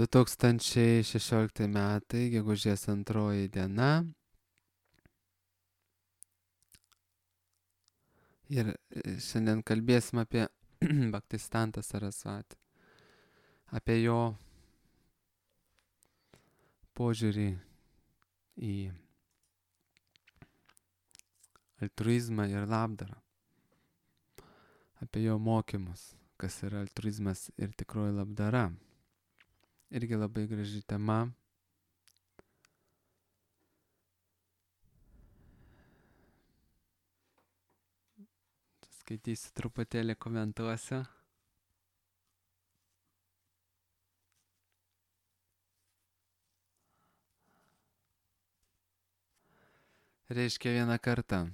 2016 metai, gegužės 2 diena. Ir šiandien kalbėsim apie Bhaktisiddhanta Sarasvatį, apie jo požiūrį į altruizmą ir labdarą, apie jo mokymus, kas yra altruizmas ir tikroji labdara. Irgi labai graži tema. Skaitysiu truputėlį, komentuosiu. Reiškia vieną kartą.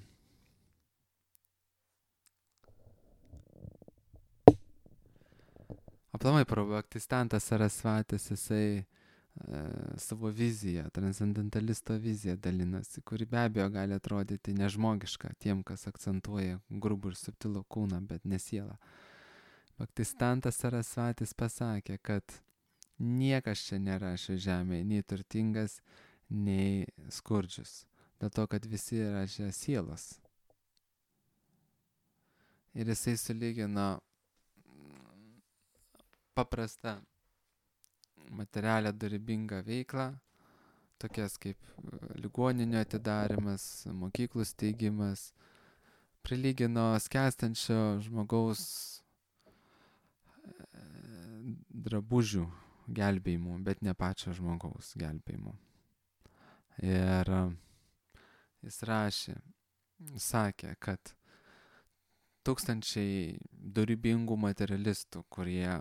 Aplamai Bhaktisiddhantas Sarasvatis, jisai savo viziją, transcendentalisto viziją dalinasi, kuri be abejo gali atrodyti nežmogiška tiem, kas akcentuoja grubų ir subtilų kūną, bet ne sielą. Bhaktisiddhantas Sarasvatis pasakė, kad niekas čia nėra šioje žemėje, nei turtingas, nei skurdžius, dėl to, kad visi yra čia sielos. Ir jisai sulygino paprastą materialią dorybingą veiklą, tokias kaip ligoninių atidarimas, mokyklų steigimas, prilygino skęstančio žmogaus drabužių gelbėjimu, bet ne pačio žmogaus gelbėjimu. Ir jis sakė, kad tūkstančiai dorybingų materialistų, kurie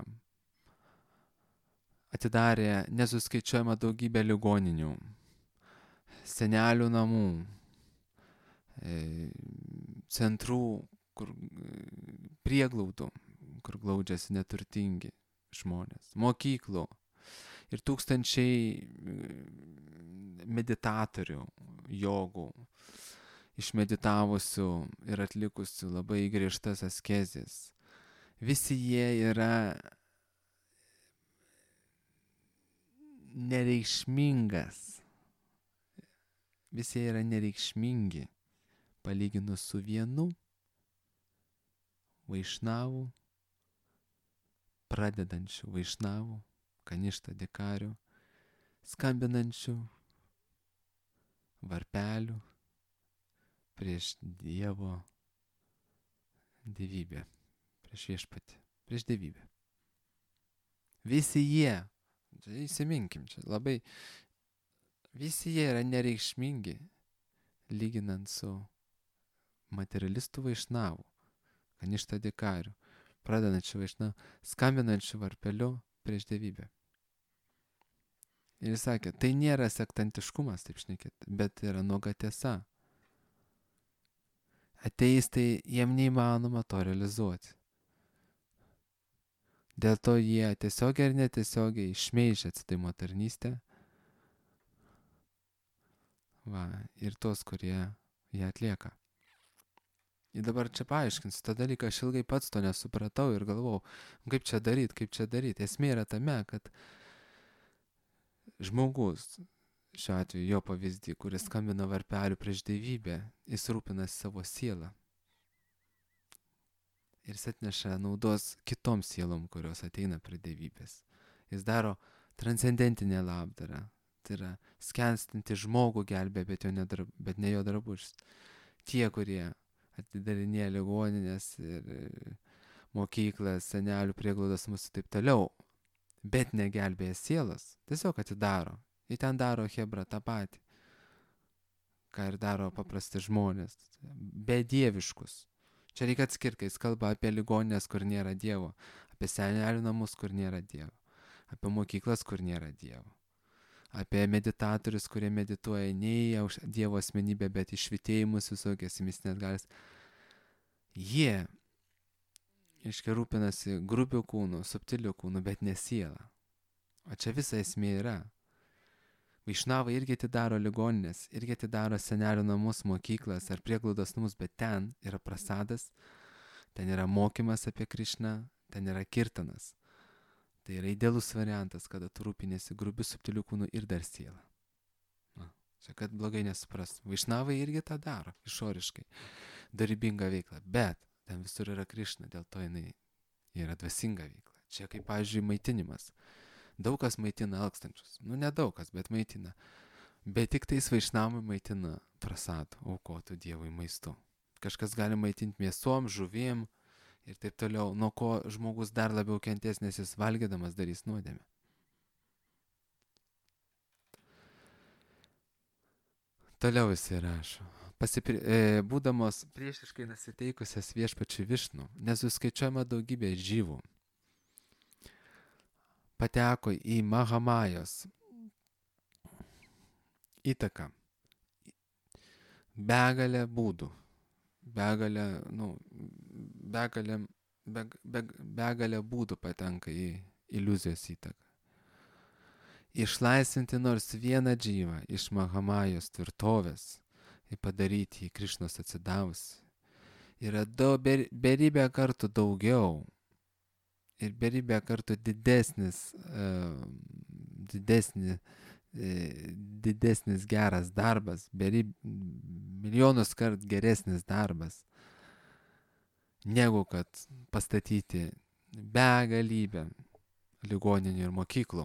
atidarė nesuskaičiuojamą daugybę ligoninių, senelių namų, centrų, prieglaudų, kur glaudžiasi neturtingi žmonės, mokyklų ir tūkstančiai meditatorių, jogų, išmeditavusių ir atlikusių labai griežtas askezės. Visi jie yra nereikšmingi palyginus su vienu vaišnavų, pradedančių vaišnavų, Kaništa Dikarių, skambinančių varpelių prieš Dievo dievybę, prieš viešpatį, prieš dievybę. Visi jie, įsiminkim čia labai, visi jie yra nereikšmingi, lyginant su materialistų vaišnavų, Kaništa Dikarių, pradedančių vaišnavų, skambinančių varpeliu prieš dievybę. Ir jis sakė, tai nėra sektantiškumas, taip šnekėti, bet yra nuoga tiesa. Ateistai, jiem neįmanoma to realizuoti. Dėl to jie tiesiogiai ir netiesiogiai šmeižia atsidaimo tarnystę. Ir tos, kurie ją atlieka. Ir dabar čia paaiškinsiu tą dalyką, aš ilgai pats to nesupratau ir galvojau, kaip čia daryti. Esmė yra tame, kad žmogus, šiuo atveju jo pavyzdį, kuris skambina varpelių prieš dievybę, jis rūpinasi savo sielą. Ir jis atneša naudos kitoms sielom, kurios ateina prie dievybės. Jis daro transcendentinę labdarą. Tai yra skęstantį žmogų gelbė, bet ne jo drabužis. Tie, kurie atidarinėja ligoninės ir mokyklas, senelių prieglaudas mūsų taip toliau, bet negelbėja sielas, tiesiog atidaro. Jie ten daro chebra tą patį, ką ir daro paprasti žmonės, bedieviškus. Čia reikia atskirti, kai jis kalba apie ligoninės, kur nėra Dievo, apie senelių namus, kur nėra Dievo, apie mokyklas, kur nėra Dievo, apie meditatorius, kurie medituoja ne į Dievo asmenybę, bet į švitėjimus visokias mistinės galias. Jie rūpinasi grubių kūnų, subtilių kūnų, bet ne sielą. O čia visa esmė yra. Vaišnavai irgi atidaro ligoninės, irgi atidaro senelių namus, mokyklas ar prieglaudos namus, bet ten yra prasadas, ten yra mokymas apie Krišną, ten yra kirtanas. Tai yra idealus variantas, kada tu rūpinėsi grubiu subtiliu kūnu ir dar siela. Čia kad blogai nesupras. Vaišnavai irgi tą daro, išoriškai. Darybinga veikla. Bet ten visur yra Krišna, dėl to jinai yra dvasinga veikla. Čia kaip, pavyzdžiui, maitinimas. Daug kas maitina alkstančius. Ne daug kas, bet maitina. Bet tik tais vaišnavai maitina prasadų, aukotų Dievui maistu. Kažkas gali maitinti mėsom, žuvim ir taip toliau. Nuo ko žmogus dar labiau kentės, nes jis valgydamas darys nuodėmę. Toliau jisai rašo. Būdamos priešiškai nusiteikusias viešpačiui Višnu, nesuskaičiuojama daugybė žyvų, pateko į Mahamajos įtaką. Begalė būdų, begalė būdų patenka į iliuzijos įtaką. Išlaisvinti nors vieną džyvą iš Mahamajos tvirtovės ir padaryti jį Krišnos atsidavus yra beribę kartų daugiau ir beribę kartų didesnis geras darbas, milijonus kart geresnis darbas, negu kad pastatyti begalybę ligoninių ir mokyklų.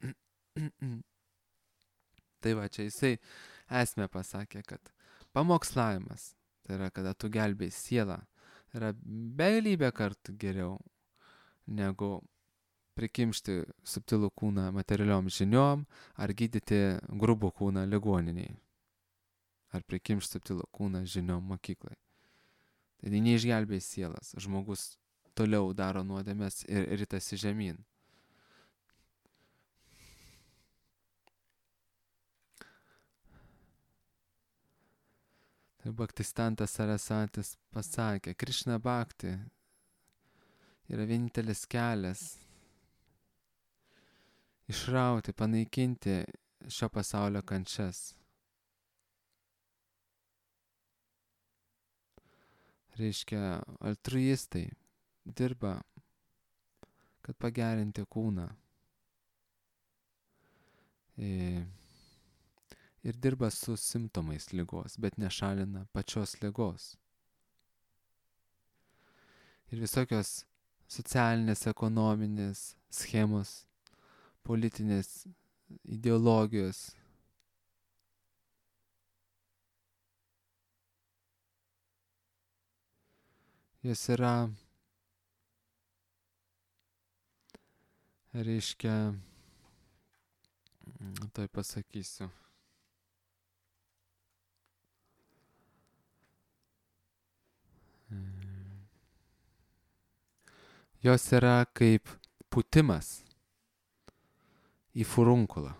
Tai va, čia jisai esmę pasakė, kad pamokslavimas, tai yra, kada tu gelbėjai sielą, yra begalybę kartų geriau negu prikimšti subtilų kūną materialiom žiniom ar gydyti grubų kūną ligoniniai. Ar prikimšti subtilų kūną žiniom mokyklai. Tai neišgelbėjai sielas. Žmogus toliau daro nuodėmes ir ritasi žemyn. Tai Bhaktistantas Sarasatis pasakė, Krišna Bhakti yra vienintelis kelias išrauti, panaikinti šio pasaulio kančias. Reiškia, altruistai dirba, kad pagerinti kūną. Ir dirba su simptomais ligos, bet nešalina pačios ligos. Ir visokios socialinės, ekonominės schemos, politinės ideologijos jos yra, reiškia, tai pasakysiu. Jos yra kaip pūtimas į furunkulą.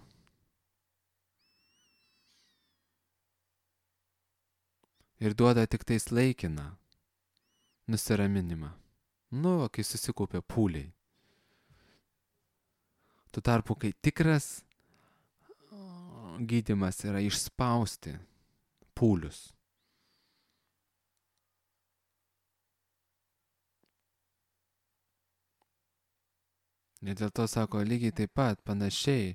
Ir duoda tik tais laikiną nusiraminimą. Kai susikaupia pūliai. Tuo tarpu, kai tikras gydymas yra išspausti pūlius. Ir dėl to sako, lygiai taip pat panašiai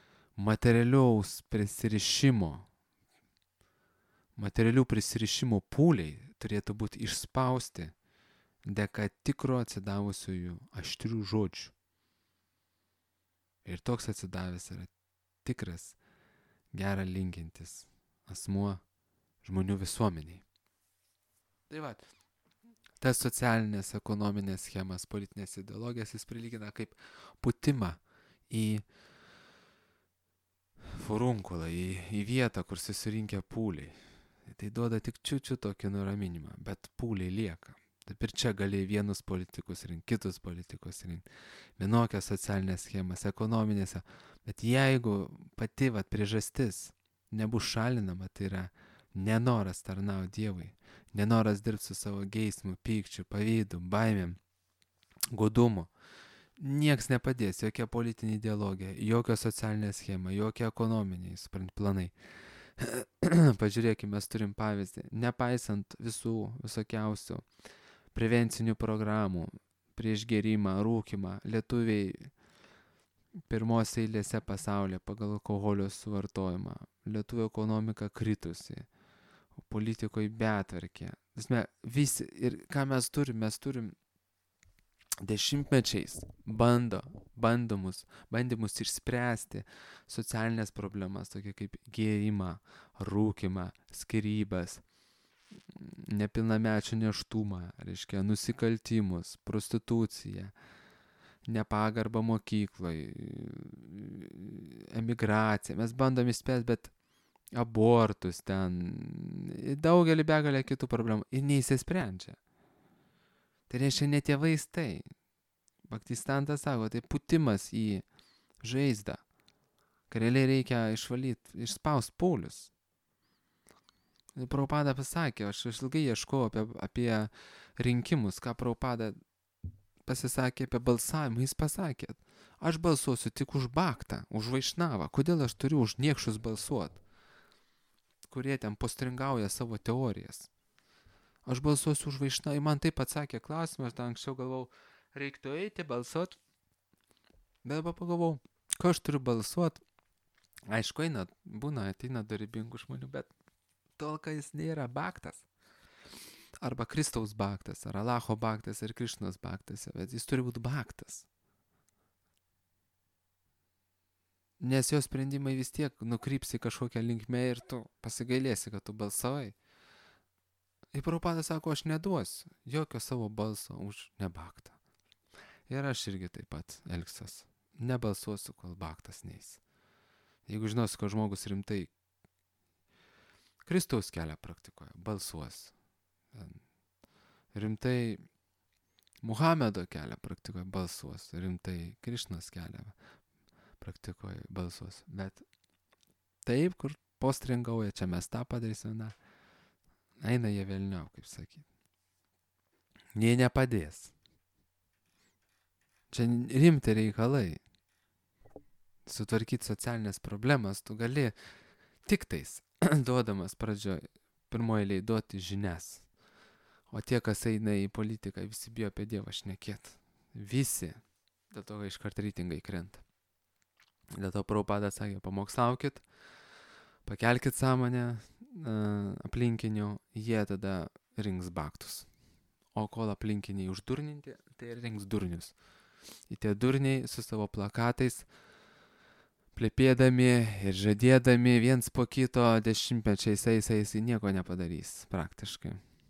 materialių prisirišimų pūliai turėtų būti išspausti dėka tikro atsidavusiųjų aštrių žodžių. Ir toks atsidavęs yra tikras, gerą linkintis asmuo žmonių visuomeniai. Tai va, tas socialinės, ekonominės schemas, politinės ideologijas jis prilygina kaip pūtimą į furunkulą, į vietą, kur susirinkę pūliai. Tai duoda tik čiučiu tokį nuraminimą, bet pūliai lieka. Taip ir čia gali vienus politikus rinkti, kitus politikus rinkti, vienokias socialinės schemas, ekonominėse, bet jeigu pati priežastis nebus šalinama, tai yra nenoras tarnauti Dievui, nenoras dirbti su savo geismu, pykčiu, pavydu, baimėm, godumu, nieks nepadės, jokia politinė ideologija, jokia socialinė schema, jokia ekonominiai planai. Pažiūrėkime, mes turim pavyzdį, nepaisant visokiausių prevencinių programų prieš gėrimą, rūkimą, lietuviai pirmos eilėse pasaulyje pagal alkoholio suvartojimą. Lietuvių ekonomika kritusi. Politikoje betvarkė. Visi, ir ką mes turim dešimtmečiais bandymus išspręsti socialinės problemas, tokie kaip gėrimą, rūkimą, skyrybas, nepilnamečių nėštumą, reiškia nusikaltimus, prostituciją, nepagarbą mokyklai, emigraciją. Mes bandom išspręsti, bet abortus ten, daugelį begalę kitų problemų ir neįsisprendžia. Tai reiškia ne tie vaistai. Baktistantas sako, tai putimas į žaizdą. Kai realiai reikia išspaust pūlius. Prabhupada pasakė, aš ilgai ieškojau apie rinkimus, ką Prabhupada pasisakė apie balsavimą. Jis pasakė, aš balsuosiu tik už Baktą, už Vaišnavą. Kodėl aš turiu už niekšus balsuoti, kurie ten postringauja savo teorijas? Aš balsuosiu už Vaišnavą. Man taip atsakė klausimą, aš anksčiau galvau, reiktų eiti balsuoti. Bet dabar pagalvau, ko aš turiu balsuoti. Aišku, ateina dorybingų žmonių, bet tol, kai jis nėra Baktas, arba Kristaus Baktas, ar Alacho Baktas, ar Krišnos Baktas, bet jis turi būti Baktas. Nes jo sprendimai vis tiek nukryps į kažkokią linkmę ir tu pasigailėsi, kad tu balsavai. Ir Prabhupada sako, aš neduosiu jokio savo balso už nebaktą. Ir aš irgi taip pat elgsiuos. Nebalsuosiu, kol Baktas neis. Jeigu žinosiu, kad žmogus rimtai Kristaus kelią praktikoje, balsuos. Rimtai Muhamedo kelią praktikoje, balsuos. Rimtai Krišnos kelią praktikoje, balsuos. Bet taip, kur postringauja, čia mes tą padarysime, eina jie velniau, kaip sakyti. Jie nepadės. Čia rimti reikalai. Sutvarkyti socialinės problemas tu gali tik tais duodamas pradžioj, pirmoje eilėje duoti žinias. O tie, kas eina į politiką, visi bijo apie Dievą šnekėt. Visi. Dėl to iškart reitingai krenta. Dėl to Prabhupada sakė, pamokslaukit, pakelkit sąmonę aplinkinių, jie tada rinks baktus. O kol aplinkiniai uždurninti, tai rinks durnius. Ir tie durniai su savo plakatais, plepėdami ir žadėdami viens po kito dešimtmečiais eis, nieko nepadarys praktiškai.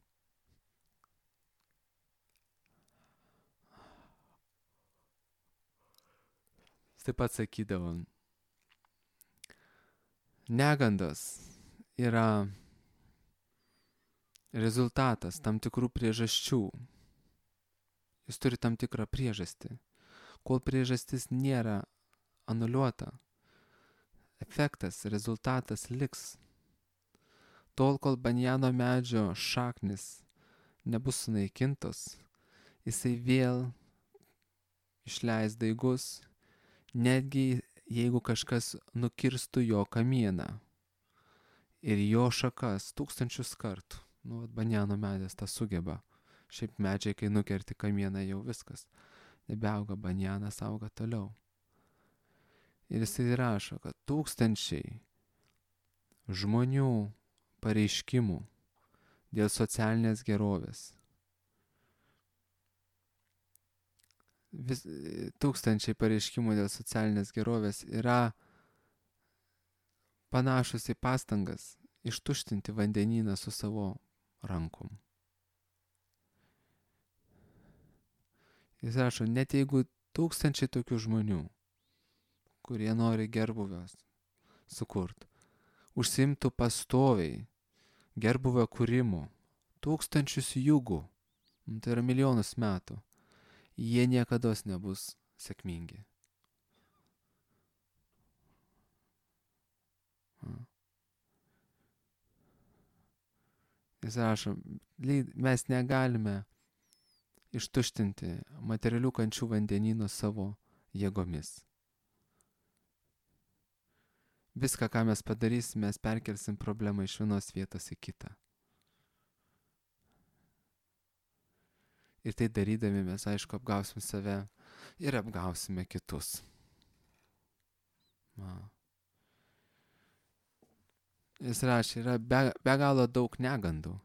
Taip pat sakydavom, negandos yra rezultatas tam tikrų priežasčių. Jis turi tam tikrą priežastį. Kol priežastis nėra anuliuota, efektas, rezultatas liks. Tol, kol banjano medžio šaknis nebus sunaikintos, jisai vėl išleis daigus, netgi jeigu kažkas nukirstų jo kamieną ir jo šakas 1000 kartų. Banjano medis tą sugeba. Šiaip medžiai, kai nukerti kamieną, jau viskas. Nebeauga banjanas, auga toliau. Ir jisai rašo, kad 1000 žmonių pareiškimų dėl socialinės gerovės. 1000 pareiškimų dėl socialinės gerovės yra panašus į pastangas ištuštinti vandenyną su savo rankom. Jis rašo, net jeigu 1000 tokių žmonių, kurie nori gerbuvios sukurt, užsiimtų pastoviai gerbuvio kūrimu, 1000 jugų, tai yra milijonus metų, jie niekados nebus sėkmingi. Jis rašo, mes negalime ištuštinti materialių kančių vandenyno savo jėgomis. Viską, ką mes padarysim, mes perkelsim problemą iš vienos vietos į kitą. Ir tai darydami mes, aišku, apgausim save ir apgausime kitus. Jis rašė, yra be galo daug negandų.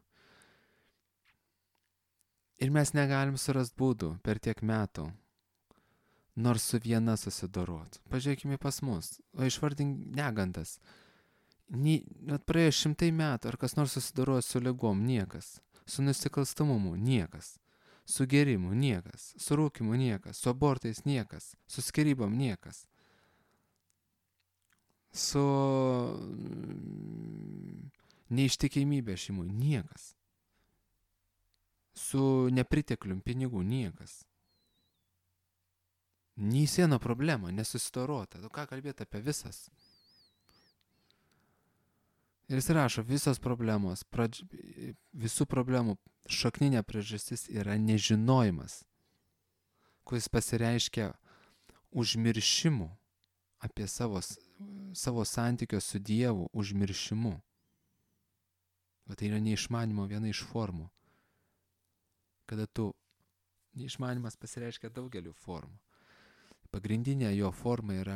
Ir mes negalim surasti būdų per tiek metų, nors su viena susidorot. Pažiūrėkime pas mus, o išvardink negandas. Praėjo 100 metų, ar kas nors susidorojo su ligom, niekas. Su nusikalstamumu, niekas. Su gėrimu, niekas. Su rūkimu, niekas. Su abortais, niekas. Su skyrybom, niekas. Su neištikimybė šeimui, niekas. Su nepriteklium pinigų, niekas. Nei viena problema nesusidorota. Ką kalbėti apie visas? Ir jis rašo, visos problemos, visų problemų šakninė priežastis yra nežinojimas, kuris pasireiškia užmiršimu apie savo santykio su Dievu, užmiršimu. O tai yra neišmanimo viena iš formų. Kada neišmanimas pasireiškia daugeliu formų. Pagrindinė jo forma yra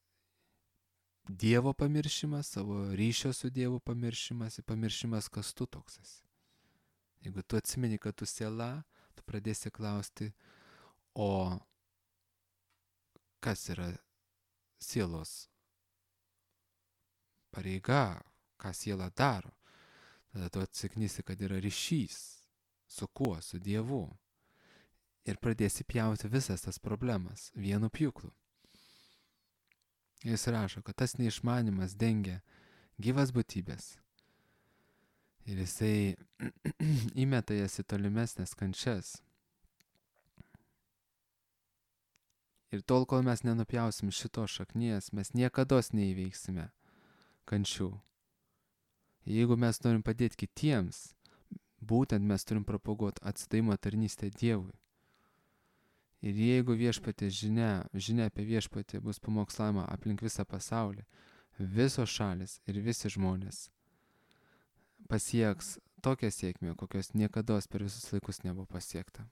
Dievo pamiršimas, savo ryšio su Dievu pamiršimas ir pamiršimas, kas tu toks esi. Jeigu tu atsimeni, kad tu siela, tu pradėsi klausti, o kas yra sielos pareiga, ką siela daro. Tada tu atsiknysi, kad yra ryšys. Su kuo? Su Dievu. Ir pradėsi pjauti visas tas problemas vienu pjūklu. Jis rašo, kad tas neišmanimas dengia gyvas būtybės. Ir jisai įmeta jas į tolimesnės kančias. Ir tol, kol mes nenupjausim šito šaknies, mes niekados neįveiksime kančių. Jeigu mes norim padėti kitiems, būtent mes turim propaguoti atsidavimo tarnystę Dievui. Ir jeigu viešpatės žinia apie viešpatį bus pamokslama aplink visą pasaulį, visos šalis ir visi žmonės pasieks tokią sėkmę, kokios niekados per visus laikus nebuvo pasiekta.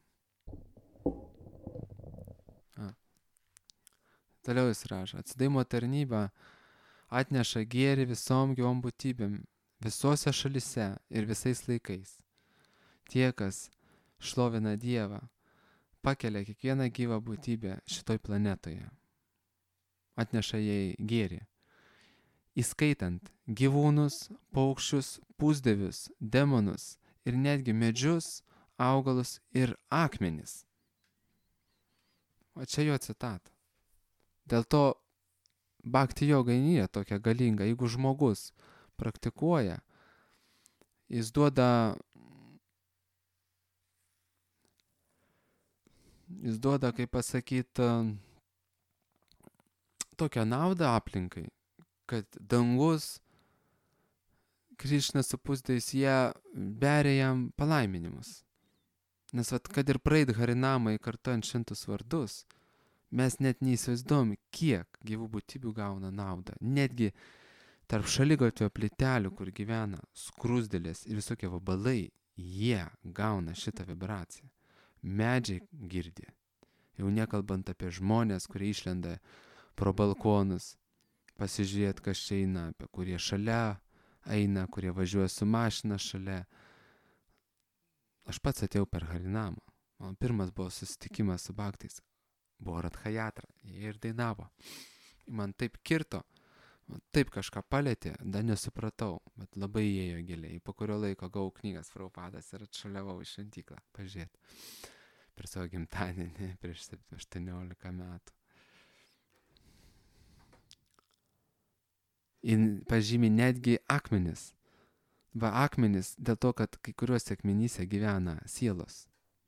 Toliau jis rašo, atsidavimo tarnyba atneša gėrį visom gyvom būtybėm, visose šalise ir visais laikais. Tie, kas šlovina Dievą, pakelia kiekvieną gyvą būtybę šitoj planetoje. Atneša jai gėrį. Įskaitant gyvūnus, paukščius, pusdievius, demonus ir netgi medžius, augalus ir akmenis. O čia jo citata. Dėl to bhakti joga nėra tokia galinga. Jeigu žmogus praktikuoja, jis duoda, kaip pasakyti, tokią naudą aplinkai, kad dangus, Krišna su pusdieviais, jie beria jam palaiminimus. Nes kad ir praeit harinamai kartuojant 100 vardus, mes net neįsivaizduojam, kiek gyvų būtybių gauna naudą. Netgi tarp šaligatvio plytelių, kur gyvena skruzdėlės ir visokie vabalai, jie gauna šitą vibraciją. Medžiai girdi. Jau nekalbant apie žmonės, kurie išlenda pro balkonus, pasižiūrėt, kas čia eina, apie kurie šalia eina, kurie važiuoja su mašina šalia. Aš pats atėjau per harinamą. Mano pirmas buvo susitikimas su bhaktais. Buvo Radhayatra, jie ir dainavo. Man taip kirto, man taip kažką palėtė, dar nesupratau, bet labai įėjo giliai. Po kurio laiko gavau knygas Prabhupadas ir atšaliavau į šventyklą pažiūrėti. Per savo gimtadienį prieš 18 metų. Ir pažymi netgi akmenis. Va akmenis dėl to, kad kai kuriuose akmenyse gyvena sielos.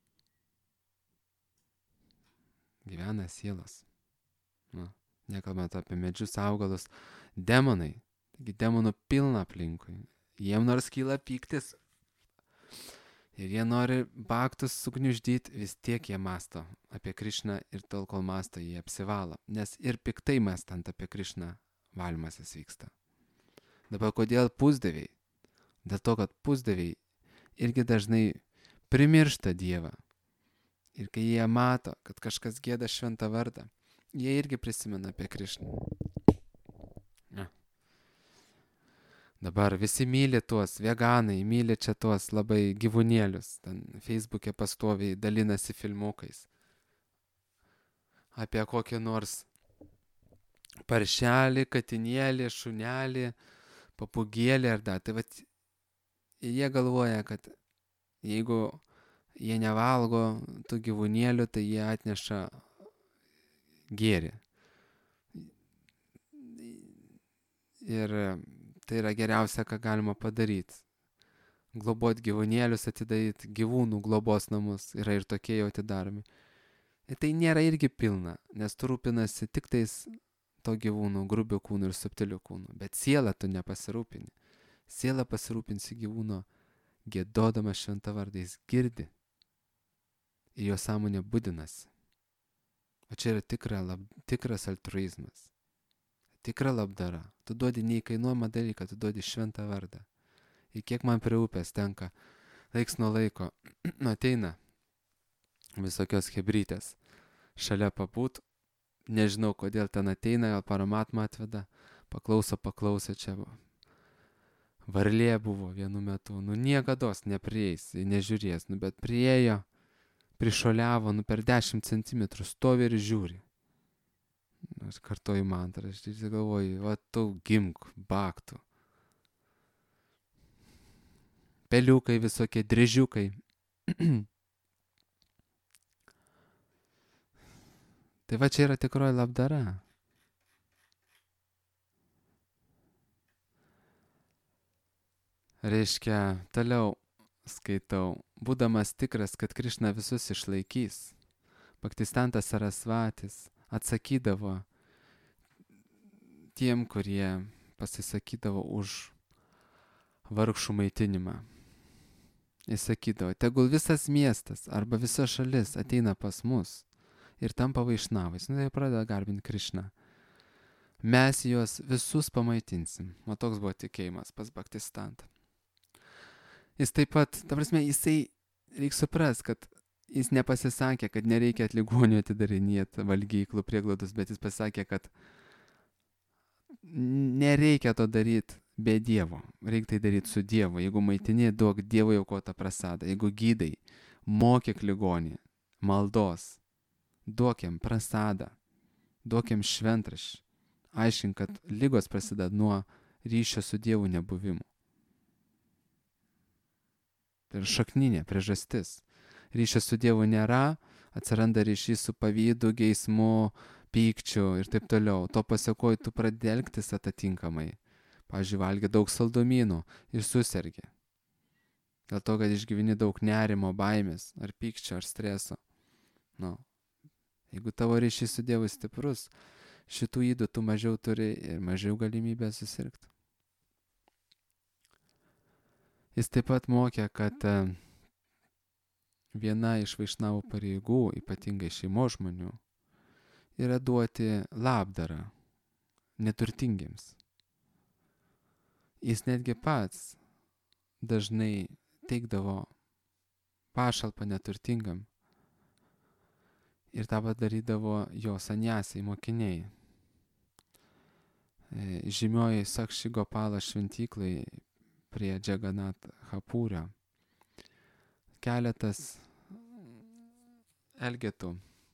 Gyvena sielos. Nekalbant apie medžius, augalus, demonai. Taigi demonų pilna aplinkui. Jiem nors kyla pyktis ir jie nori bhaktus sugniuždyti, vis tiek jie masto apie Krišną ir tol, kol masto, jie apsivalo. Nes ir piktai mastant apie Krišną valymasis vyksta. Dabar kodėl pusdieviai? Dėl to, kad pusdieviai irgi dažnai primiršta Dievą. Ir kai jie mato, kad kažkas gieda šventą vardą, jie irgi prisimena apie Krišną. Dabar visi myli tuos veganai, myli čia tuos labai gyvūnėlius. Ten Facebook'e pastoviai dalinasi filmukais apie kokį nors paršelį, katinėlį, šunelį, papūgėlį ar dar. Tai vat jie galvoja, kad jeigu jie nevalgo tų gyvūnėlių, tai jie atneša gėrį. Ir tai yra geriausia, ką galima padaryti. Globot gyvūnėlius, atidaryti gyvūnų globos namus. Yra ir tokie jau atidaromi. Ir tai nėra irgi pilna, nes tu rūpinasi tik tais to gyvūnų, grubių kūnų ir subtilių kūnų. Bet sielą tu nepasirūpini. Sielą pasirūpinsi gyvūno gėdodamas šventą vardą. Jis girdi. Ir jo sąmonė budinasi. O čia yra tikras altruizmas. Tikra labdara. Tu duodi neįkainuojamą dalyką, tu duodi šventą vardą. Ir kiek man prie upės tenka, laiks nuo laiko ateina visokios hebrytės šalia pabūt. Nežinau, kodėl ten ateina, gal Paramatmą atveda. Paklauso, čia varlė buvo vienu metu. Niekados neprieis, nežiūrės. Bet priėjo, prišoliavo, per 10 centimetrų stovi ir žiūri. Aš kartoju mantrą, aš galvoju, va tu gimk, baktų. Peliukai visokie, drežiukai. Tai va čia yra tikroji labdara. Reiškia, toliau skaitau, būdamas tikras, kad Krišna visus išlaikys, Bhaktistantas Sarasvatis atsakydavo tiem, kurie pasisakydavo už vargšų maitinimą. Jis sakydavo, tegul visas miestas arba visa šalis ateina pas mus ir tampa vaišnavais. Tai pradeda garbinti Krišną. Mes juos visus pamaitinsim. O toks buvo tikėjimas pas Bhaktistantą. Jis taip pat, ta prasme, reikia suprast, kad jis nepasisakė, kad nereikia ligonių atidarinėti valgyklų prieglaudos, bet jis pasakė, kad nereikia to daryti be Dievo. Reikia tai daryti su Dievu. Jeigu maitini, duok Dievo aukotą prasadą. Jeigu gydai, mokyk ligonį maldos. Duokiam prasadą, duokiam šventraštį. Aiškink, kad ligos prasideda nuo ryšio su Dievu nebuvimo. Tai yra šakninė priežastis. Ryšio su Dievu nėra, atsiranda ryšys su pavydu, geismu, pykčiu ir taip toliau. To pasiekoju tu pradedi elgtis atitinkamai. Pavyzdžiui, valgi daug saldumynų ir susergi. Dėl to, kad išgyveni daug nerimo, baimės, ar pykčio, ar streso. Jeigu tavo ryšys su Dievu stiprus, šitų ydų tu mažiau turi ir mažiau galimybę susirgti. Jis taip pat mokė, kad viena iš vaišnavų pareigų, ypatingai šeimos žmonių, yra duoti labdarą neturtingiems. Jis netgi pats dažnai teikdavo pašalpą neturtingam. Ir tą padarydavo jo sanjasiai mokiniai. Žymioji Sakshi Gopala šventyklai prie Džaganat Hapūrio keletas elgetų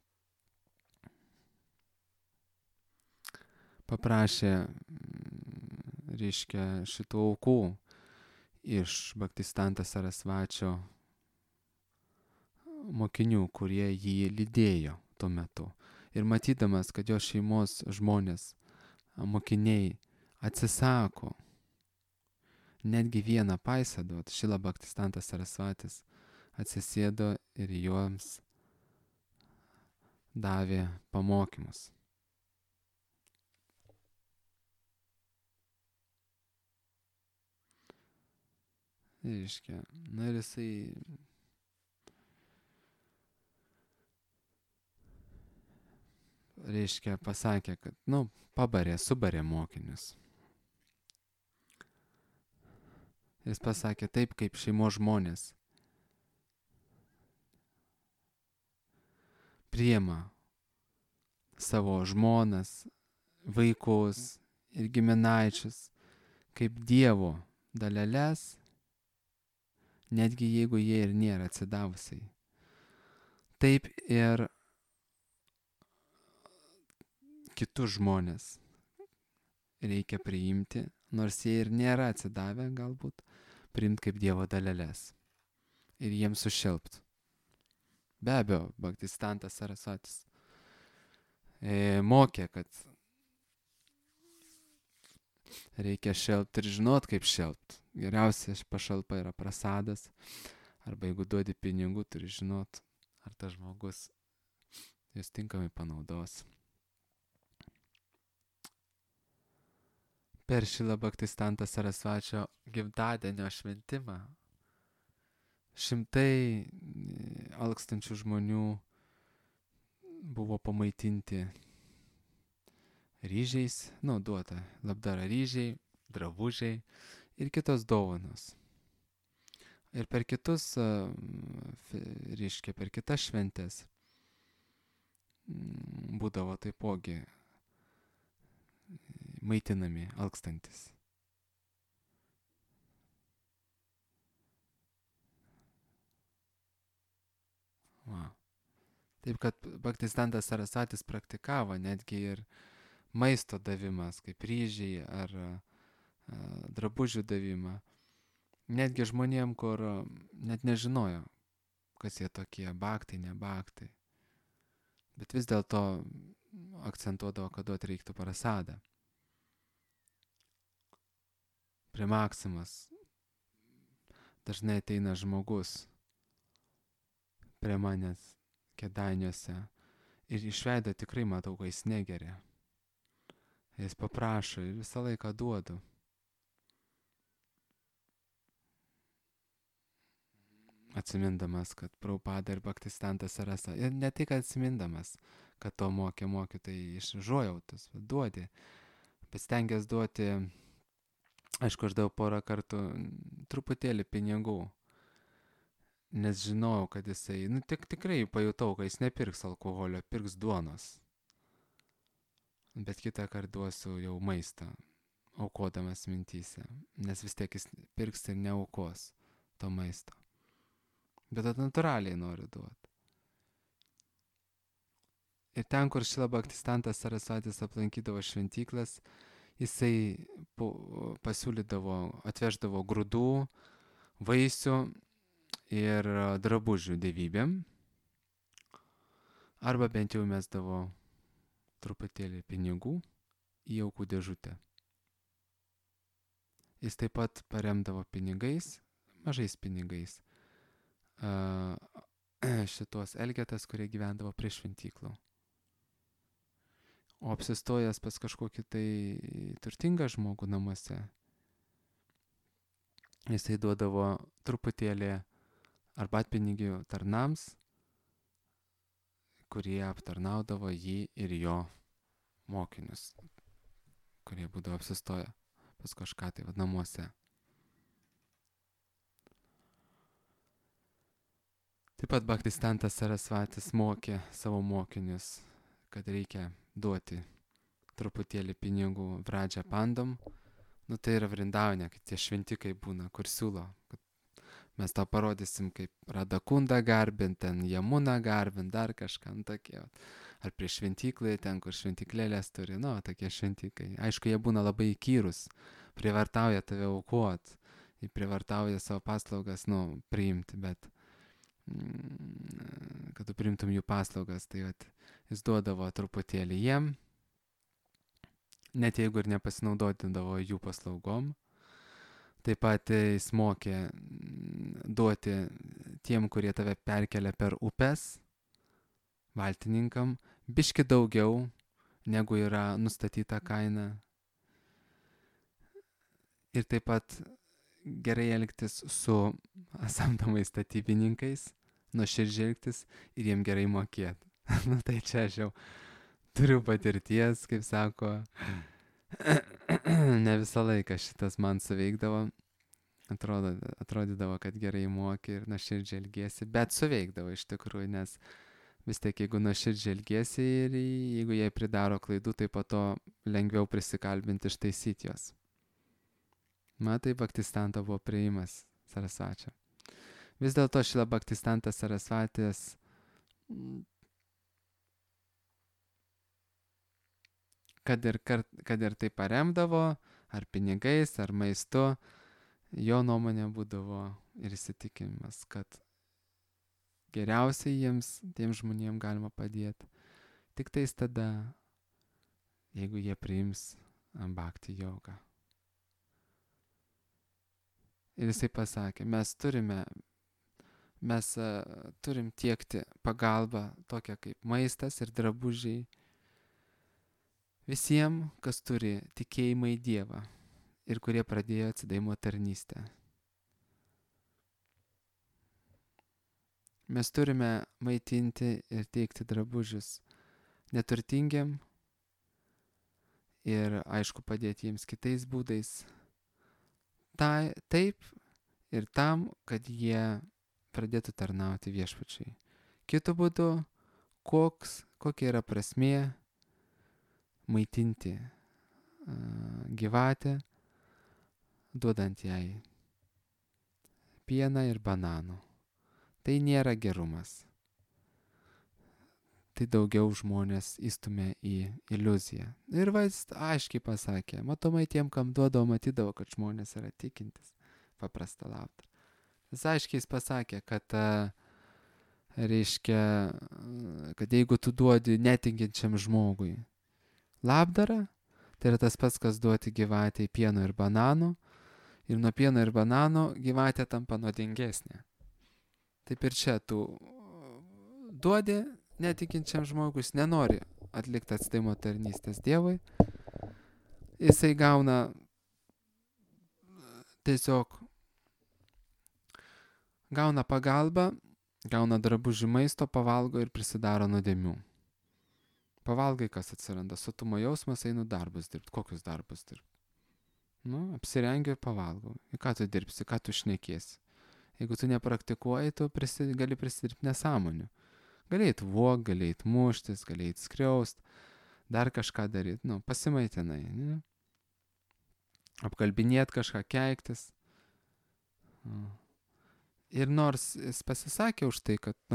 paprašė, reiškia, šitų aukų iš Bhaktistanta Sarasvačio mokinių, kurie jį lydėjo tuo metu. Ir matydamas, kad jo šeimos žmonės, mokiniai atsisako netgi vieną paisą duoti, Šrila Bhaktistantas Sarasvatis atsisėdo ir joms davė pamokymus. Reiškia, ir jisai pasakė, kad, subarė mokinius. Jis pasakė taip, kaip šeimos žmonės priima savo žmonas, vaikus ir giminaičius, kaip Dievo daleles, netgi jeigu jie ir nėra atsidavusiai. Taip ir kitus žmonės reikia priimti, nors jie ir nėra atsidavę galbūt, priimti kaip Dievo daleles ir jiems sušelpt. Be abejo, Bhaktistantas Sarasvatis mokė, kad reikia šelpt ir žinot, kaip šelpt. Geriausia pašalpa yra prasadas, arba jeigu duodi pinigų, turi žinot, ar tas žmogus jūs tinkamai panaudos. Per Šrila Bhaktistanta Sarasvačio gimtadienio šventimą šimtai alkstančių žmonių buvo pamaitinti ryžiais, duota labdara ryžiai, drabužiai ir kitos dovanos. Ir per kitus, per kitas šventės būdavo taipogi maitinami alkstantis. Taip, kad Bhaktistantas Sarasvatis praktikavo netgi ir maisto davimas, kaip ryžiai ar drabužių davimą. Netgi žmonėm, kur net nežinojo, kas jie tokie, bhaktai, ne bhaktai. Bet vis dėlto akcentuodavo, kad duoti reiktų prasadą. Prie Maksimos dažnai ateina žmogus prie manęs Kėdainiuose ir iš veido tikrai matau, kad jis negeria. Jis paprašo ir visą laiką duodu. Atsimindamas, kad Prabhupada ir Bhaktistantas Sarasvatis, ir ne tik atsimindamas, kad to mokė tai iš užuojautos, duodi. Bet stengęs duoti, aišku, aš daviau porą kartų truputėlį pinigų, nes žinojau, kad jisai, tikrai pajutau, kad jis nepirks alkoholio, pirks duonos. Bet kitą kartą duosiu jau maistą, aukodamas mintyse, nes vis tiek jis pirks ir neaukos to maisto. Bet natūraliai noriu duoti. Ir ten, kur Šrila Bhaktistantas Sarasvatis aplankydavo šventyklas, jisai pasiūlydavo, atveždavo grūdų, vaisių ir drabužių dievybėm, arba bent jau mesdavo truputėlį pinigų į aukų dėžutę. Jis taip pat paremdavo pinigais, mažais pinigais, šitos elgetas, kurie gyvendavo prie šventyklų. O apsistojęs pas kažkokį tai turtingą žmogų namuose, jisai duodavo truputėlį arbatpinigių tarnams, kurie aptarnaudavo jį ir jo mokinius, kurie būdavo apsistoję pas kažką tai namuose. Taip pat Bhaktistantas Sarasvatis mokė savo mokinius, kad reikia duoti truputėlį pinigų Vradža Pandom. Tai yra Vrindavane, kad tie šventikai būna, kur siūlo, kad mes tau parodysim, kaip Radakunda garbint, ten Jamuną garbint, dar kažką tokie. Ar prie šventyklai, ten, kur šventyklėlės turi, tokie šventikai. Aišku, jie būna labai įkyrus, prievartauja tave aukot, jie prievartauja savo paslaugas, priimti, bet kad tu priimtum jų paslaugas, tai jis duodavo truputėlį jiem, net jeigu ir nepasinaudodindavo jų paslaugom. Taip pat jis mokė duoti tiem, kurie tave perkelia per upes, valtininkam, biški daugiau, negu yra nustatyta kaina. Ir taip pat gerai elgtis su samdomais statybininkais, nuoširdžiai elgtis ir jiem gerai mokėti. Tai čia aš jau turiu patirties, kaip sako, ne visą laiką šitas man suveikdavo. Atrodydavo, kad gerai moki ir nuoširdžiai elgiesi, bet suveikdavo iš tikrųjų, nes vis tiek jeigu nuoširdžiai elgiesi ir jeigu jie pridaro klaidų, tai po to lengviau prisikalbinti ištaisyti jos. Matai, Bhaktistanto buvo priėjimas Sarasvačio. Vis dėlto Šrila Bhaktistantas Sarasvatis kad ir tai paremdavo, ar pinigais, ar maistu, jo nuomonė būdavo ir įsitikinimas, kad geriausiai tiem žmonėm galima padėti tik tais tada, jeigu jie priims bhakti jogą. Ir jisai pasakė, mes turim tiekti pagalbą tokią kaip maistas ir drabužiai visiems, kas turi tikėjimą į Dievą ir kurie pradėjo atsidavimo tarnystę. Mes turime maitinti ir teikti drabužius neturtingiam ir aišku padėti jiems kitais būdais. Taip ir tam, kad jie pradėtų tarnauti viešpačiui. Kitu būdu, kokia yra prasmė maitinti gyvatę, duodant jai pieną ir bananų. Tai nėra gerumas. Tai daugiau žmonės įstumia į iliuziją. Ir jis aiškiai pasakė, matomai tiem, kam duodavo, matydavo, kad žmonės yra tikintis. Paprasta labdara. Jis aiškiai pasakė, kad kad jeigu tu duodi netikinčiam žmogui labdarą, tai yra tas pats, kas duoti gyvatei pieno ir bananų, ir nuo pieno ir bananų gyvatė tampa nuodingesnė. Taip ir čia tu duodi netikinčiam žmogus, nenori atlikti atsidavimo tarnystės Dievui, jisai gauna pagalbą, gauna drabužių maisto, pavalgo ir prisidaro nuodėmių. Pavalgai, kas atsiranda, sotumo jausmas, einu darbus dirbti. Kokius darbus dirbti? Apsirengiu ir pavalgau. Ir ką tu dirbsi, ką tu šnekėsi? Jeigu tu nepraktikuoji, tu gali prisidirbti nesąmonių. Galėjai vog, galėjai muštis, galėjai skriaust, dar kažką daryti, pasimaitinai. Ne? Apkalbinėti kažką, keiktis. Ir nors jis pasisakė už tai, kad,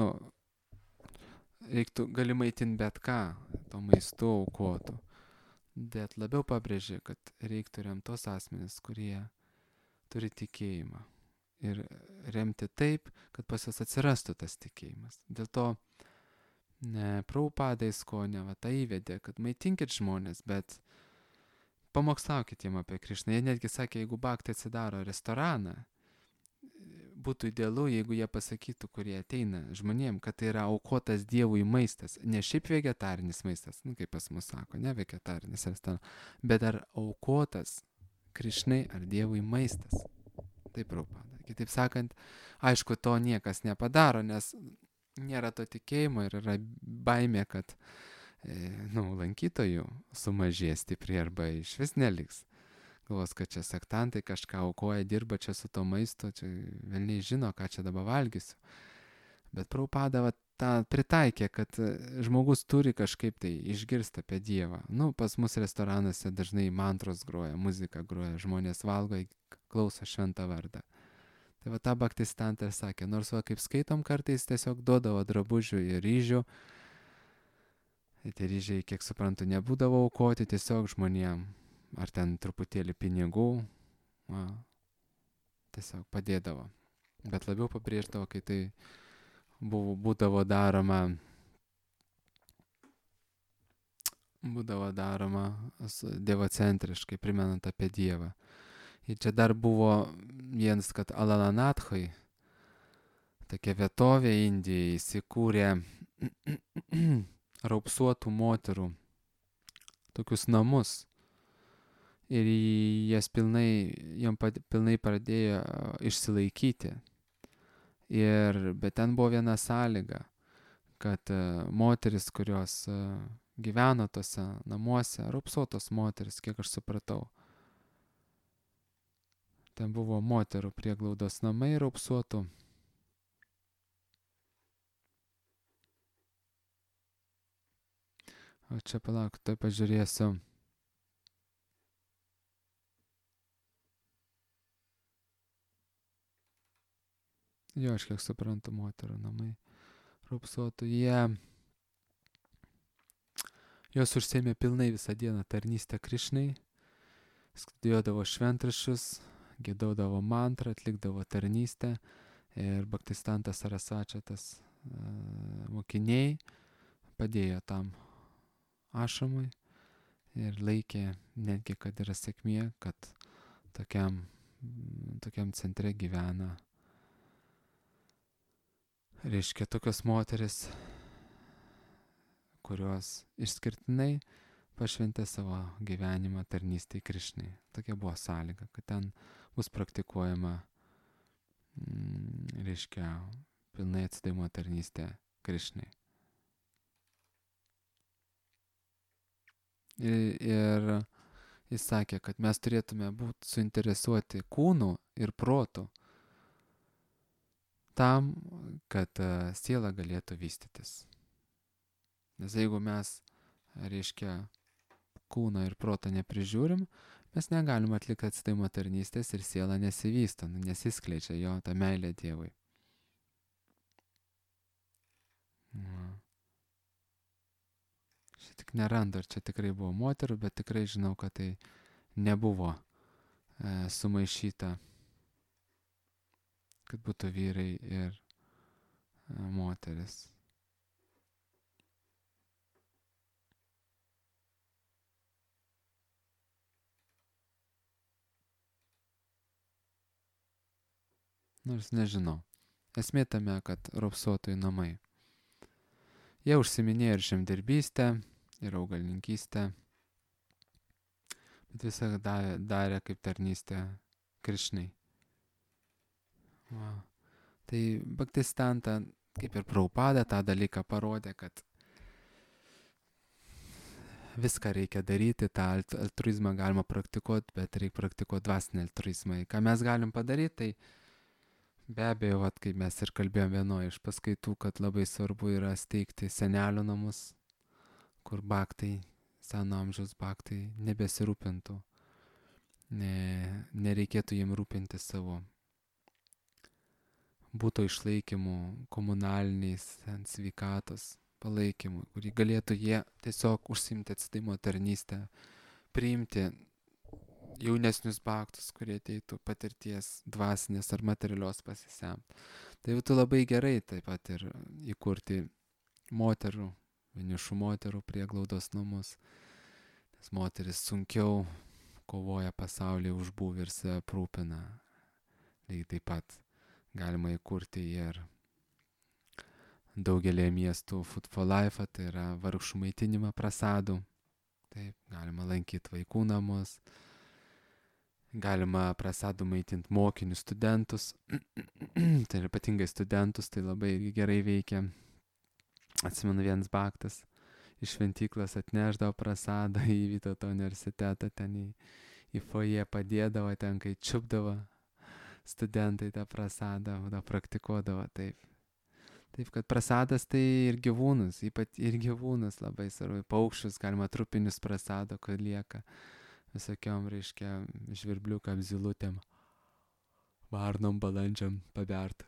gali maitinti bet ką, to maistu aukotų, bet labiau pabrėžė, kad reiktų remti tos asmenys, kurie turi tikėjimą. Ir remti taip, kad pas juos atsirastų tas tikėjimas. Dėl to Prabhupada ISKCONe tai įvedė, kad maitinkit žmonės, bet pamokslaukit jiem apie Krišną. Jie netgi sakė, jeigu bhakti atsidaro restoraną, būtų idealu, jeigu jie pasakytų, kurie ateina žmonėm, kad tai yra aukotas Dievui maistas. Ne šiaip vegetarinis maistas, kaip pas mus sako, ne vegetarinis restoranas, bet ar aukotas Krišnai ar Dievui maistas. Taip, Prabhupada. Kitaip sakant, aišku, to niekas nepadaro, nes nėra to tikėjimo ir yra baimė, kad lankytojų sumažės stipriai arba iš vis neliks. Galvos, kad čia sektantai kažką aukoja, dirba čia su to maistu, čia velniai žino, ką čia dabar valgysiu. Bet Prabhupada tą pritaikė, kad žmogus turi kažkaip tai išgirsti apie Dievą. Pas mus restoranuose dažnai mantros groja, muzika groja, žmonės valgo, klauso šventą vardą. Tai tą Bhaktistantas sakė, nors kaip skaitom kartais tiesiog duodavo drabužių ir ryžių. Tie ryžiai, kiek suprantu, nebūdavo aukoti tiesiog žmonėm. Ar ten truputėlį pinigų. Tiesiog padėdavo. Bet labiau pabrėždavo, kai tai būdavo daroma dievocentriškai, primenant apie Dievą. Ir čia dar buvo vienas, kad Alananathoj, tokia vietovė Indijai, įsikūrė raupsuotų moterų tokius namus. Ir jom pilnai pradėjo išsilaikyti. Bet ten buvo viena sąlyga, kad moteris, kurios gyveno tose namuose, raupsuotos moteris, kiek aš supratau, ten buvo moterų prieglaudos namai raupsuotų. O čia palauk, tai pažiūrėsiu. Jo, aš kiek suprantu, moterų namai raupsuotų, jos užsėmė pilnai visą dieną tarnystę Krišnai, studijuodavo šventraščius, giedodavo mantrą, atlikdavo tarnystę ir Bhaktistantas Sarasačatas mokiniai padėjo tam ašramui ir laikė netgi, kad yra sėkmė, kad tokiam centre gyvena, reiškia, tokios moteris, kurios išskirtinai pašventė savo gyvenimą tarnystei Krišnai. Tokia buvo sąlyga, kad ten bus praktikuojama, reiškia, pilnai atsidavimo tarnystė Krišnai. Ir jis sakė, kad mes turėtume būti suinteresuoti kūnu ir protu tam, kad siela galėtų vystytis. Nes jeigu mes, reiškia, kūno ir proto neprižiūrim, mes negalim atlikti atsidavimo tarnystės ir siela nesivysto, nesiskleidžia jo ta meilė Dievui. Aš tik nerandu, ar čia tikrai buvo moterų, bet tikrai žinau, kad tai nebuvo sumaišyta, kad būtų vyrai ir moteris. Nors nežinau. Esmė tame, kad raupsuotojų namai. Jie užsiminėjo ir žemdirbystę, ir augalininkystę, bet visą darė kaip tarnystę Krišnai. Va. Tai Bhaktistanta, kaip ir Prabhupada, tą dalyką parodė, kad viską reikia daryti, tą altruizmą galima praktikuoti, bet reikia praktikuoti dvasinį altruizmą. Ką mes galim padaryti, tai be abejo, kaip mes ir kalbėjome vienoje iš paskaitų, kad labai svarbu yra steigti senelių namus, kur bhaktai, seno amžiaus bhaktai nebesirūpintų. Nereikėtų jiem rūpinti savo būto išlaikymu, komunaliniais, sveikatos palaikymu, kurį galėtų jie tiesiog užsiimti atsidavimo tarnystę, priimti jaunesnius bhaktus, kurie ateitų patirties dvasinės ar materialios pasisemti. Tai būtų labai gerai taip pat ir įkurti moterų, vienišų moterų prieglaudos namus, nes moteris sunkiau kovoja pasaulyje už būvį ir save aprūpina. Lygiai taip pat galima įkurti ir daugelį miestų Food for Life, tai yra vargšų maitinimą prasadų. Taip, galima lankyti vaikų namus, galima prasadų maitinti mokinius, studentus. Tai ypatingai studentus, tai labai gerai veikia. Atsimenu, vienas bhaktas iš šventyklos atneždavo prasadą į Vytauto universitetą, ten į foje padėdavo, ten kai čiupdavo studentai tą prasadą, praktikuodavo taip. Taip, kad prasadas tai ir gyvūnus, ypač ir gyvūnus labai svarbu. Paukščius galima trupinius prasado, kad lieka visokiom, reiškia, žvirbliukam, zylutėm, varnom, balandžiam pabert.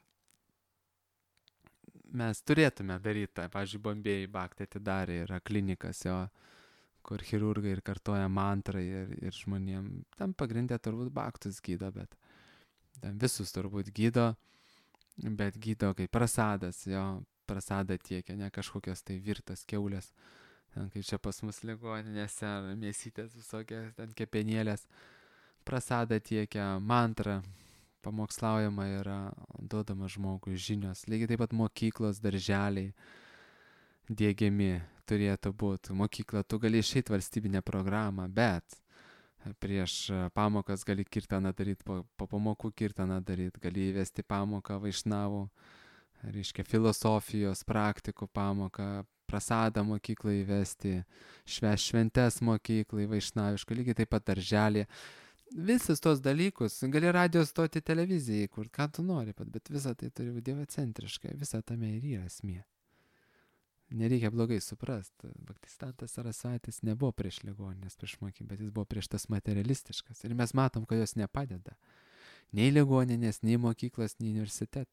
Mes turėtume daryti tą, pavyzdžiui, Bombėjai Bhakti atidarė, yra klinikas jo, kur chirurgai ir kartoja mantrą ir žmonėm, tam pagrindė turbūt bhaktus gydo, bet tam visus turbūt gydo, bet gydo kaip prasadas, jo, prasadą tiekia, ne kažkokios tai virtas kiaulės, ten kaip čia pas mus ligoninėse, mėsytės visokios, ten kepenėlės, prasadą tiekia, mantrą, pamokslaujama yra, duodama žmogui žinios, lygiai taip pat mokyklos, darželiai diegiami turėtų būti. Mokykla, tu gali išeiti valstybinę programą, bet prieš pamokas gali kirtaną daryti, po pamokų kirtaną daryti, gali įvesti pamoką vaišnavų, reiškia filosofijos, praktikų pamoką, prasadą mokyklą įvesti, šventes mokyklai, vaišnavišką, lygiai taip pat darželį. Visus tos dalykus, gali radio stoti televizijai, kur ką tu nori, bet visą tai turi būti dievocentriškai, visą tame ir yra esmė. Nereikia blogai suprasti, Bhaktistantas Sarasatis nebuvo prieš ligoninės, prieš mokymą, bet jis buvo prieš tas materialistiškas. Ir mes matom, kad jos nepadeda. Nei ligoninės, nei mokyklas, nei universitetai.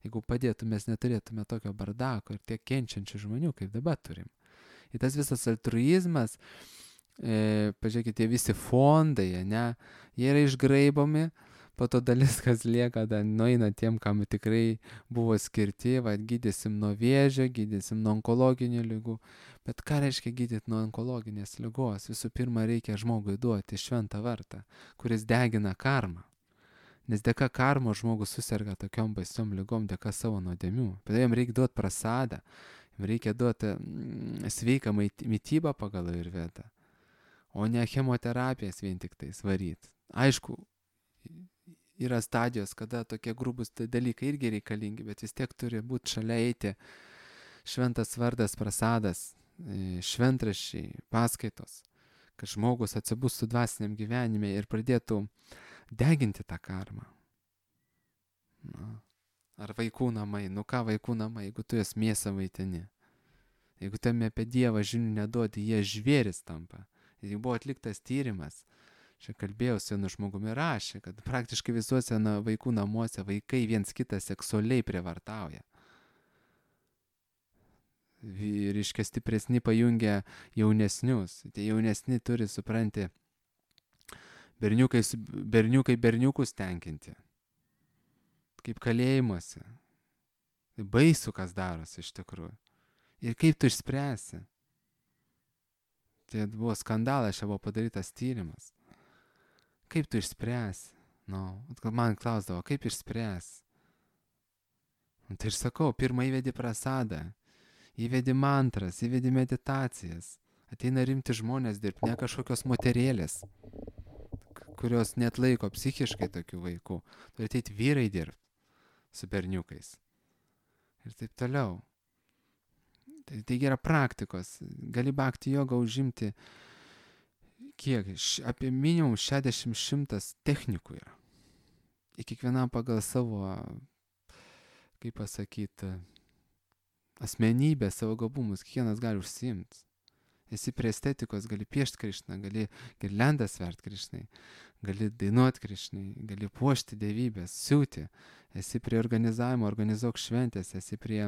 Jeigu padėtų, mes neturėtume tokio bardako ir tiek kenčiančių žmonių, kaip dabar turim. Ir tas visas altruizmas, pažiūrėkite, visi fondai, ne, jie yra išgraibomi, po to dalis, kas lieka, nueina tiem, kam tikrai buvo skirti, gydysim nuo vėžio, gydysim nuo onkologinių lygų. Bet ką reiškia gydyti nuo onkologinės lygos? Visų pirma, reikia žmogui duoti šventą vartą, kuris degina karmą. Nes dėka karmos žmogus susirga tokiom baisiom lygom, dėka savo nuodėmių. Bet jam reikia duoti prasadą, jam reikia duoti sveiką mitybą pagal Ajurvedą, o ne chemoterapijas vien tik tais varyti. Aišku, yra stadijos, kada tokie grubus dalykai irgi reikalingi, bet vis tiek turi būti šalia eiti šventas vardas, prasadas, šventraščiai, paskaitos, kad žmogus atsibustų dvasiniam gyvenime ir pradėtų deginti tą karmą. Ar vaikų namai, ką vaikų namai, jeigu tu jas mėsą vaitini, jeigu tame apie Dievą žinių neduodi, jie žvėris tampa. Ir buvo atliktas tyrimas, čia kalbėjau su vienu žmogumi, rašė, kad praktiškai visuose vaikų namuose vaikai viens kitą seksualiai prievartauja. Reiškia, stipresni pajungia jaunesnius. Tie jaunesni turi, supranti, berniukai berniukus tenkinti. Kaip kalėjimuose. Tai baisu, kas darosi iš tikrųjų. Ir kaip tu išspręsi? Tai buvo skandalas, čia buvo padarytas tyrimas. Kaip tu išspręsi? Man klausdavo, kaip išspręsi? Tai ir sakau, pirmą įvedi prasadą, įvedi mantras, įvedi meditacijas. Ateina rimti žmonės dirbti, ne kažkokios moterėlės, kurios net laiko psichiškai tokių vaikų. Turi ateiti vyrai dirbti su berniukais. Ir taip toliau. Tai yra praktikos. Gali bhakti jogą užimti kiek? Apie minimum 60-100 technikų yra. Ir kiekvienam pagal savo, kaip pasakyti, asmenybę, savo gabumus, kiekvienas gali užsiimti. Esi prie estetikos, gali piešti Krišną, gali girliandas svert Krišnai, gali dainuoti Krišnai, gali puošti dievybės, siūti. Esi prie organizavimo, organizuok šventės, esi prie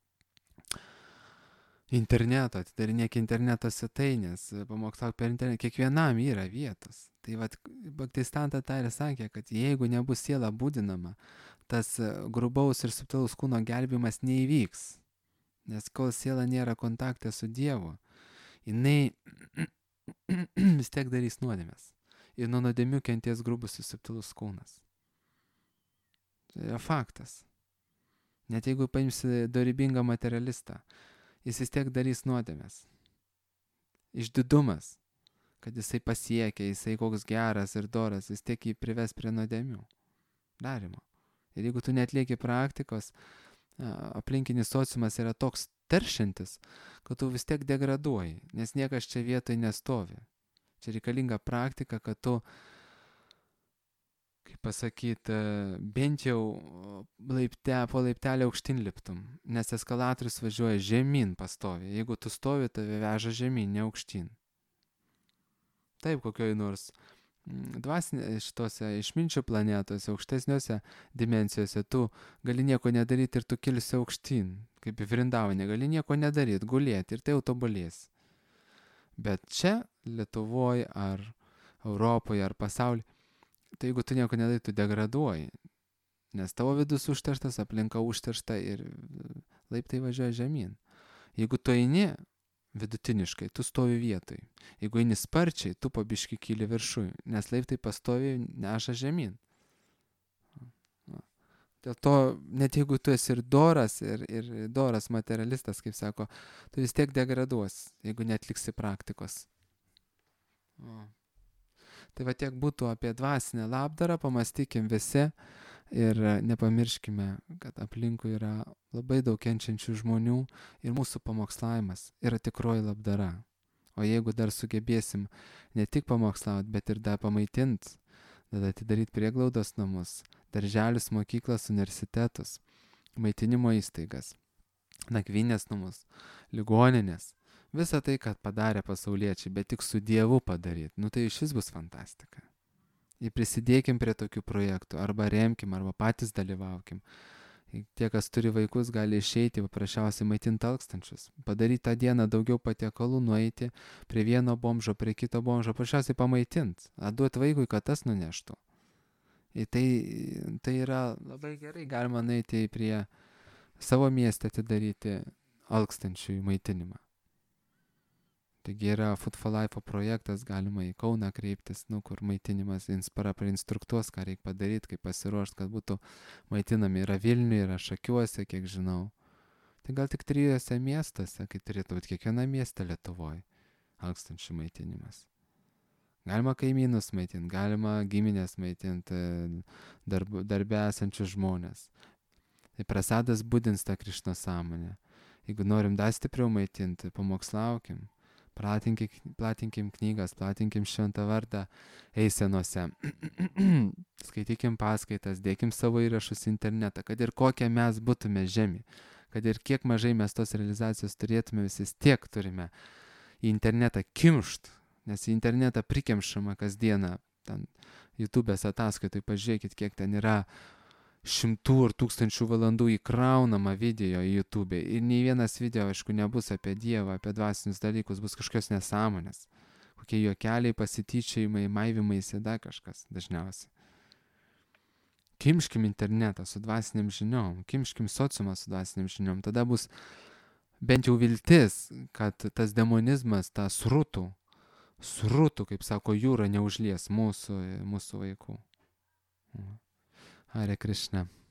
interneto, atidarinėk interneto svetainės, pamokslauk per internetą, kiekvienam yra vietos. Tai Bhaktisiddhanta tą ir sakė, kad jeigu nebus siela būdinama, tas grubaus ir subtilaus kūno gelbimas neįvyks. Nes kol siela nėra kontakte su Dievu, jinai vis tiek darys nuodėmes. Ir nuo nuodėmių kenties grubus ir subtilus kūnas. Tai yra faktas. Net jeigu paimsi dorybingą materialistą, jis vis tiek darys nuodėmes. Išdidumas, kad jisai pasiekia, jisai koks geras ir doras, vis tiek jį prives prie nuodėmių darimo. Ir jeigu tu netlieki praktikos, aplinkinis sociumas yra toks teršiantis, kad tu vis tiek degraduoji, nes niekas čia vietoj nestovi. Čia reikalinga praktika, kad tu, kaip pasakyti, bent jau po laiptelį aukštyn liptum, nes eskalatorius važiuoja žemyn pastoviai. Jeigu tu stovi, tave veža žemyn, ne aukštyn. Taip, kokioj nors dvasinė šitose išminčių planetose, aukštesniuose dimensijose, tu gali nieko nedaryti ir tu kilsi aukštyn, kaip į Vrindavane, gali nieko nedaryti, gulėti ir tai jau tobulės. Bet čia, Lietuvoje ar Europoje ar pasaulyje, tai jeigu tu nieko nedarai, tu degraduoji, nes tavo vidus užterštas, aplinka užteršta ir laiptai važiuoja žemyn. Jeigu tu eini vidutiniškai, tu stovi vietoj. Jeigu eini sparčiai, tu po biškį kyli viršui, nes laiptai pastoviai neša žemyn. Dėl to, net jeigu tu esi ir doras, ir doras materialistas, kaip sako, tu vis tiek degraduos, jeigu netliksi praktikos. Tai va tiek būtų apie dvasinę labdarą, pamąstykim visi ir nepamirškime, kad aplinkui yra labai daug kenčiančių žmonių ir mūsų pamokslavimas yra tikroji labdara. O jeigu dar sugebėsim ne tik pamokslauti, bet ir dar pamaitinti, tada atidaryti prieglaudos namus, darželius, mokyklas, universitetus, maitinimo įstaigas, nakvynės namus, ligoninės, visą tai, kad padarė pasauliečiai, bet tik su Dievu padaryti, tai iš vis bus fantastika. Ir prisidėkim prie tokių projektų, arba remkim, arba patys dalyvaukim. Tie, kas turi vaikus, gali išeiti, paprasčiausiai maitinti alkstančius. Padaryti tą dieną daugiau patiekalų, nueiti prie vieno bomžo, prie kito bomžo, paprasčiausiai pamaitinti. Duoti vaikui, kad tas nuneštų. Ir tai yra labai gerai, galima nueiti prie savo miestą atidaryti alkstančiųjų maitinimą. Taigi yra Food for Life projektas, galima į Kauną kreiptis, kur maitinimas instruktuos, ką reikia padaryti, kaip pasiruošti, kad būtų maitinami. Yra Vilniuje, yra Šakiuose, kiek žinau. Tai gal tik 3 miestuose, kai turėtų būti kiekviena mieste Lietuvoje alkstančių maitinimas. Galima kaimynus maitinti, galima giminės maitinti, darbe esančius žmonės. Tai prasadas budins tą Krišno sąmonę. Jeigu norim dar stipriau maitinti, pamokslaukim. Platinkim knygas, platinkim šventą vardą eisenose, skaitykim paskaitas, dėkim savo įrašus į internetą, kad ir kokie mes būtume žemi, kad ir kiek mažai mes tos realizacijos turėtume, vis tiek turime į internetą kimšt, nes į internetą prikemšama kasdieną, ten YouTube'ės ataskaitai pažiūrėkit, kiek ten yra 100 ir 1000 valandų įkraunama video į YouTube. Ir nei vienas video, aišku, nebus apie Dievą, apie dvasinius dalykus, bus kažkokios nesąmonės. Kokie juokeliai, pasityčiojimai, maivimaisi, dar kažkas dažniausiai. Kimškim internetą su dvasiniam žiniom, kimškim sociumą su dvasiniam žiniom. Tada bus bent jau viltis, kad tas demonizmas, ta srutų, kaip sako jūra, neužlies mūsų vaikų. Hare Krishna.